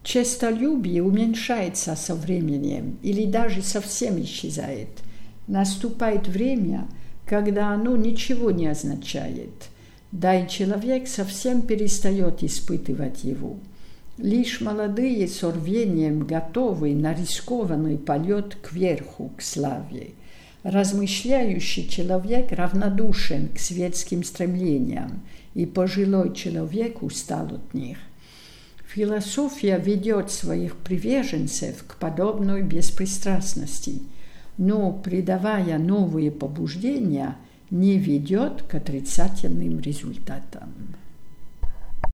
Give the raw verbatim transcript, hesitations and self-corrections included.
Честолюбие уменьшается со временем или даже совсем исчезает. Наступает время, когда оно ничего не означает, да и человек совсем перестает испытывать его. Лишь молодые с рвением готовы на рискованный полет кверху, к славе. Размышляющий человек равнодушен к светским стремлениям, и пожилой человек устал от них. Философия ведет своих приверженцев к подобной беспристрастности, но, придавая новые побуждения, не ведет к отрицательным результатам.